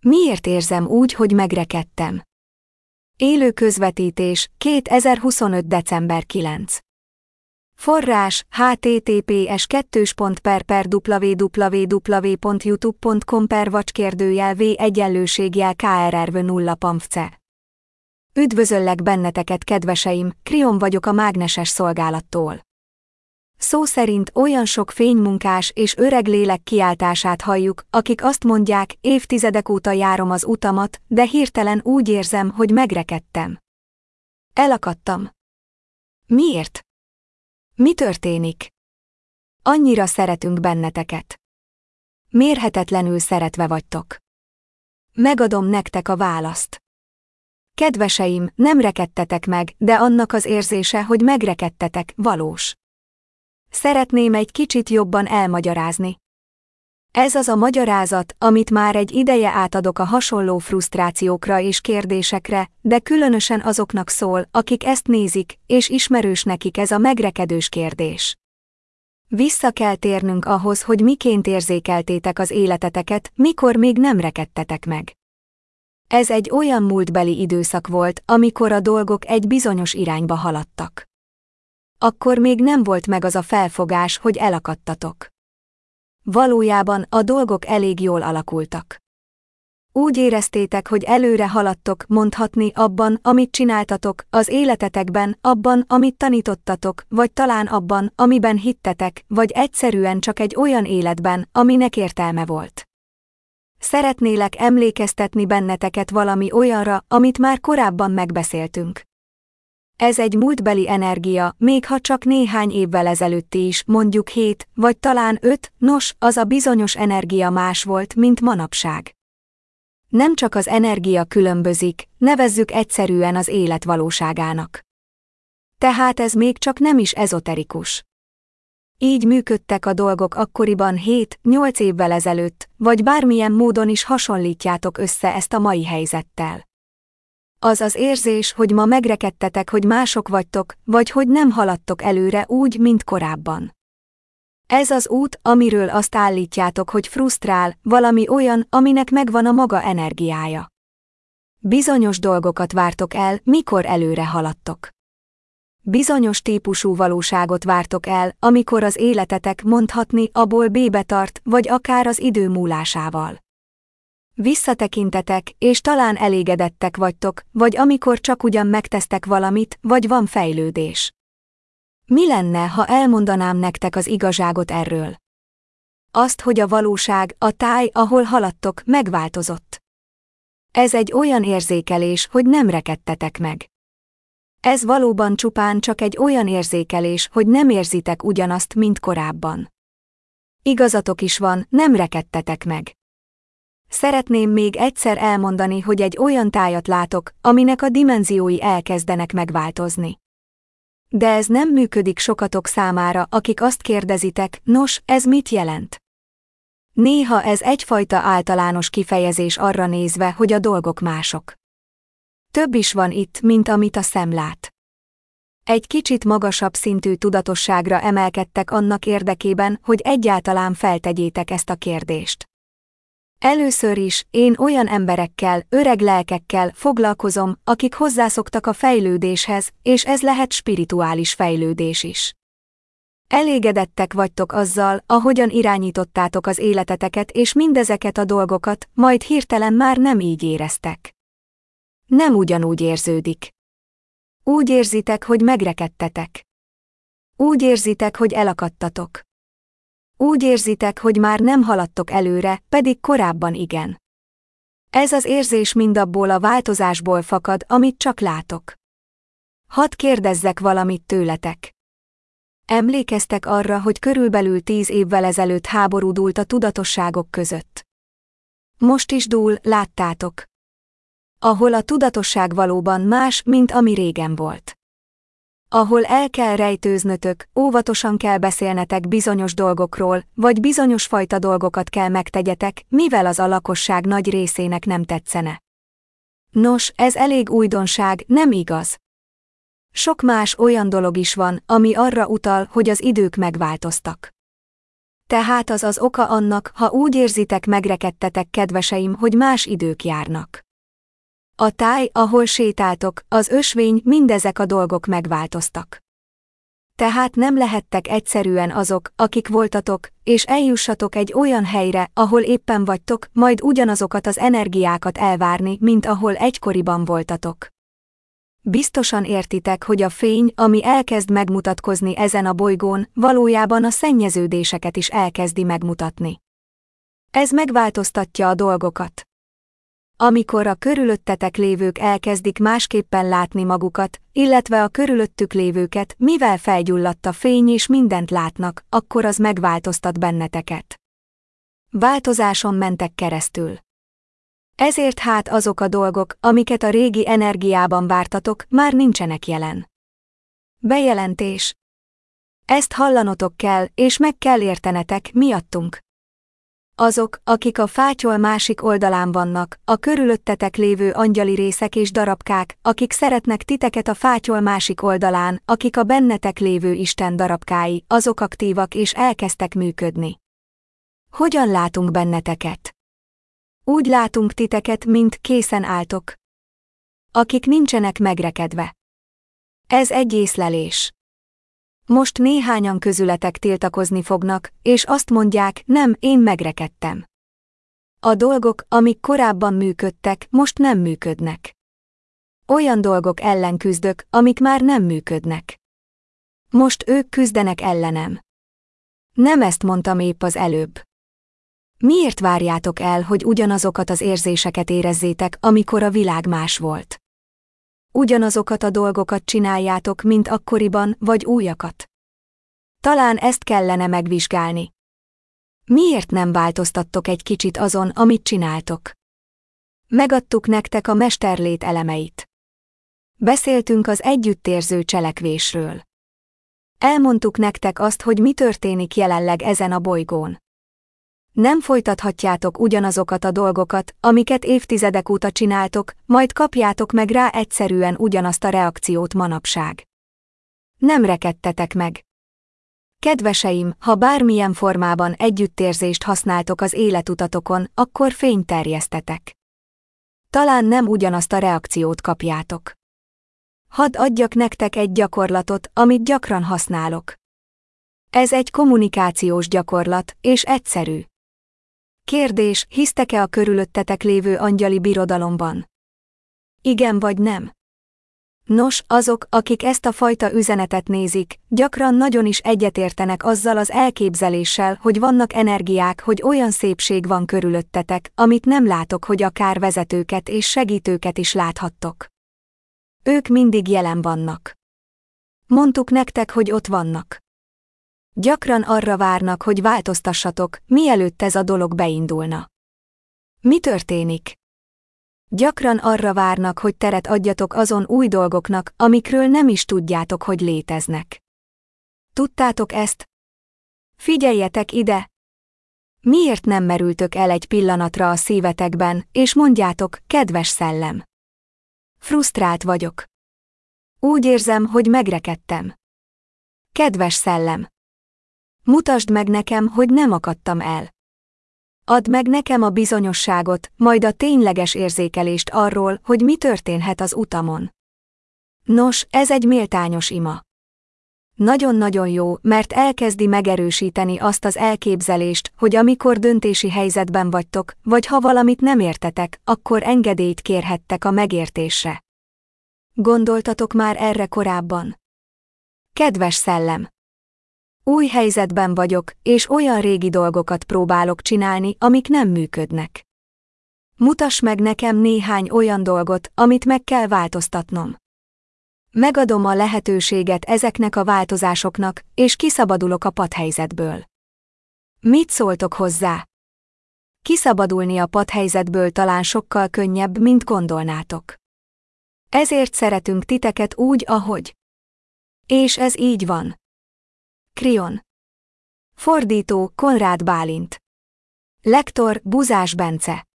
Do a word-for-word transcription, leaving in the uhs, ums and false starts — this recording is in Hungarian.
Miért érzem úgy, hogy megrekedtem? Élő közvetítés, kétezer-huszonöt. december kilencedike. Forrás: https kettős pont per per www pont youtube pont com per vacskérdőjel v egyenlőségjel krrv nulla pamfce. Üdvözöllek benneteket, kedveseim, Krion vagyok a mágneses szolgálattól. Szó szerint olyan sok fénymunkás és öreg lélek kiáltását halljuk, akik azt mondják, évtizedek óta járom az utamat, de hirtelen úgy érzem, hogy megrekedtem. Elakadtam. Miért? Mi történik? Annyira szeretünk benneteket. Mérhetetlenül szeretve vagytok. Megadom nektek a választ. Kedveseim, nem rekedtetek meg, de annak az érzése, hogy megrekedtetek, valós. Szeretném egy kicsit jobban elmagyarázni. Ez az a magyarázat, amit már egy ideje átadok a hasonló frusztrációkra és kérdésekre, de különösen azoknak szól, akik ezt nézik, és ismerős nekik ez a megrekedős kérdés. Vissza kell térnünk ahhoz, hogy miként érzékeltétek az életeteket, mikor még nem rekedtetek meg. Ez egy olyan múltbeli időszak volt, amikor a dolgok egy bizonyos irányba haladtak. Akkor még nem volt meg az a felfogás, hogy elakadtatok. Valójában a dolgok elég jól alakultak. Úgy éreztétek, hogy előre haladtok, mondhatni abban, amit csináltatok, az életetekben, abban, amit tanítottatok, vagy talán abban, amiben hittetek, vagy egyszerűen csak egy olyan életben, aminek értelme volt. Szeretnélek emlékeztetni benneteket valami olyanra, amit már korábban megbeszéltünk. Ez egy múltbeli energia, még ha csak néhány évvel ezelőtti is, mondjuk hét, vagy talán öt, nos, az a bizonyos energia más volt, mint manapság. Nem csak az energia különbözik, nevezzük egyszerűen az élet valóságának. Tehát ez még csak nem is ezoterikus. Így működtek a dolgok akkoriban hét-nyolc évvel ezelőtt, vagy bármilyen módon is hasonlítjátok össze ezt a mai helyzettel. Az az érzés, hogy ma megrekedtetek, hogy mások vagytok, vagy hogy nem haladtok előre úgy, mint korábban. Ez az út, amiről azt állítjátok, hogy frusztrál, valami olyan, aminek megvan a maga energiája. Bizonyos dolgokat vártok el, mikor előre haladtok. Bizonyos típusú valóságot vártok el, amikor az életetek mondhatni A-ból B-be tart, vagy akár az idő múlásával. Visszatekintetek, és talán elégedettek vagytok, vagy amikor csak ugyan megtesztek valamit, vagy van fejlődés. Mi lenne, ha elmondanám nektek az igazságot erről? Azt, hogy a valóság, a táj, ahol haladtok, megváltozott. Ez egy olyan érzékelés, hogy nem rekedtetek meg. Ez valóban csupán csak egy olyan érzékelés, hogy nem érzitek ugyanazt, mint korábban. Igazatok is van, nem rekedtetek meg. Szeretném még egyszer elmondani, hogy egy olyan tájat látok, aminek a dimenziói elkezdenek megváltozni. De ez nem működik sokatok számára, akik azt kérdezitek, nos, ez mit jelent? Néha ez egyfajta általános kifejezés arra nézve, hogy a dolgok mások. Több is van itt, mint amit a szem lát. Egy kicsit magasabb szintű tudatosságra emelkedtek annak érdekében, hogy egyáltalán feltegyétek ezt a kérdést. Először is, én olyan emberekkel, öreg lelkekkel foglalkozom, akik hozzászoktak a fejlődéshez, és ez lehet spirituális fejlődés is. Elégedettek vagytok azzal, ahogyan irányítottátok az életeteket és mindezeket a dolgokat, majd hirtelen már nem így éreztek. Nem ugyanúgy érződik. Úgy érzitek, hogy megrekedtetek. Úgy érzitek, hogy elakadtatok. Úgy érzitek, hogy már nem haladtok előre, pedig korábban igen. Ez az érzés mindabból a változásból fakad, amit csak látok. Hadd kérdezzek valamit tőletek. Emlékeztek arra, hogy körülbelül tíz évvel ezelőtt háború dúlt a tudatosságok között? Most is dúl, láttátok? Ahol a tudatosság valóban más, mint ami régen volt. Ahol el kell rejtőznötök, óvatosan kell beszélnetek bizonyos dolgokról, vagy bizonyos fajta dolgokat kell megtegyetek, mivel az a lakosság nagy részének nem tetszene. Nos, ez elég újdonság, nem igaz? Sok más olyan dolog is van, ami arra utal, hogy az idők megváltoztak. Tehát az az oka annak, ha úgy érzitek, megrekedtetek, kedveseim, hogy más idők járnak. A táj, ahol sétáltok, az ösvény, mindezek a dolgok megváltoztak. Tehát nem lehettek egyszerűen azok, akik voltatok, és eljussatok egy olyan helyre, ahol éppen vagytok, majd ugyanazokat az energiákat elvárni, mint ahol egykoriban voltatok. Biztosan értitek, hogy a fény, ami elkezd megmutatkozni ezen a bolygón, valójában a szennyeződéseket is elkezdi megmutatni. Ez megváltoztatja a dolgokat. Amikor a körülöttetek lévők elkezdik másképpen látni magukat, illetve a körülöttük lévőket, mivel felgyulladt a fény és mindent látnak, akkor az megváltoztat benneteket. Változáson mentek keresztül. Ezért hát azok a dolgok, amiket a régi energiában vártatok, már nincsenek jelen. Bejelentés. Ezt hallanotok kell, és meg kell értenetek, miattunk. Azok, akik a fátyol másik oldalán vannak, a körülöttetek lévő angyali részek és darabkák, akik szeretnek titeket a fátyol másik oldalán, akik a bennetek lévő Isten darabkái, azok aktívak és elkezdtek működni. Hogyan látunk benneteket? Úgy látunk titeket, mint készen álltok. Akik nincsenek megrekedve. Ez egy észlelés. Most néhányan közületek tiltakozni fognak, és azt mondják, nem, én megrekedtem. A dolgok, amik korábban működtek, most nem működnek. Olyan dolgok ellen küzdök, amik már nem működnek. Most ők küzdenek ellenem. Nem ezt mondtam épp az előbb. Miért várjátok el, hogy ugyanazokat az érzéseket érezzétek, amikor a világ más volt? Ugyanazokat a dolgokat csináljátok, mint akkoriban, vagy újakat. Talán ezt kellene megvizsgálni. Miért nem változtattok egy kicsit azon, amit csináltok? Megadtuk nektek a mesterlét elemeit. Beszéltünk az együttérző cselekvésről. Elmondtuk nektek azt, hogy mi történik jelenleg ezen a bolygón. Nem folytathatjátok ugyanazokat a dolgokat, amiket évtizedek óta csináltok, majd kapjátok meg rá egyszerűen ugyanazt a reakciót manapság. Nem rekedtetek meg. Kedveseim, ha bármilyen formában együttérzést használtok az életutatokon, akkor fényt terjesztetek. Talán nem ugyanazt a reakciót kapjátok. Hadd adjak nektek egy gyakorlatot, amit gyakran használok. Ez egy kommunikációs gyakorlat, és egyszerű. Kérdés, hisztek-e a körülöttetek lévő angyali birodalomban? Igen vagy nem? Nos, azok, akik ezt a fajta üzenetet nézik, gyakran nagyon is egyetértenek azzal az elképzeléssel, hogy vannak energiák, hogy olyan szépség van körülöttetek, amit nem látok, hogy akár vezetőket és segítőket is láthattok. Ők mindig jelen vannak. Mondtuk nektek, hogy ott vannak. Gyakran arra várnak, hogy változtassatok, mielőtt ez a dolog beindulna. Mi történik? Gyakran arra várnak, hogy teret adjatok azon új dolgoknak, amikről nem is tudjátok, hogy léteznek. Tudtátok ezt? Figyeljetek ide! Miért nem merültök el egy pillanatra a szívetekben, és mondjátok, kedves szellem? Frusztrált vagyok. Úgy érzem, hogy megrekedtem. Kedves szellem! Mutasd meg nekem, hogy nem akadtam el. Add meg nekem a bizonyosságot, majd a tényleges érzékelést arról, hogy mi történhet az utamon. Nos, ez egy méltányos ima. Nagyon-nagyon jó, mert elkezdi megerősíteni azt az elképzelést, hogy amikor döntési helyzetben vagytok, vagy ha valamit nem értetek, akkor engedélyt kérhettek a megértésre. Gondoltatok már erre korábban? Kedves szellem! Új helyzetben vagyok, és olyan régi dolgokat próbálok csinálni, amik nem működnek. Mutass meg nekem néhány olyan dolgot, amit meg kell változtatnom. Megadom a lehetőséget ezeknek a változásoknak, és kiszabadulok a patthelyzetből. Mit szóltok hozzá? Kiszabadulni a patthelyzetből talán sokkal könnyebb, mint gondolnátok. Ezért szeretünk titeket úgy, ahogy. És ez így van. Krion. Fordító, Konrád Bálint. Lektor, Buzás Bence.